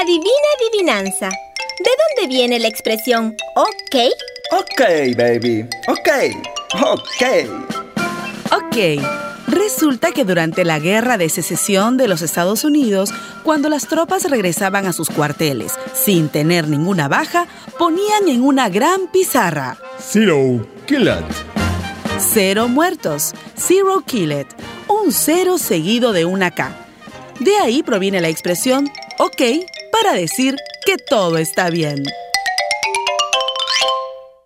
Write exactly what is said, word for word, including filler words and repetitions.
Adivina adivinanza. ¿De dónde viene la expresión ok? Ok, baby. Ok. Ok. Ok. Resulta que durante la Guerra de Secesión de los Estados Unidos, cuando las tropas regresaban a sus cuarteles sin tener ninguna baja, ponían en una gran pizarra: Zero killed. Cero muertos, zero killed, un cero seguido de una K. De ahí proviene la expresión ok para decir que todo está bien.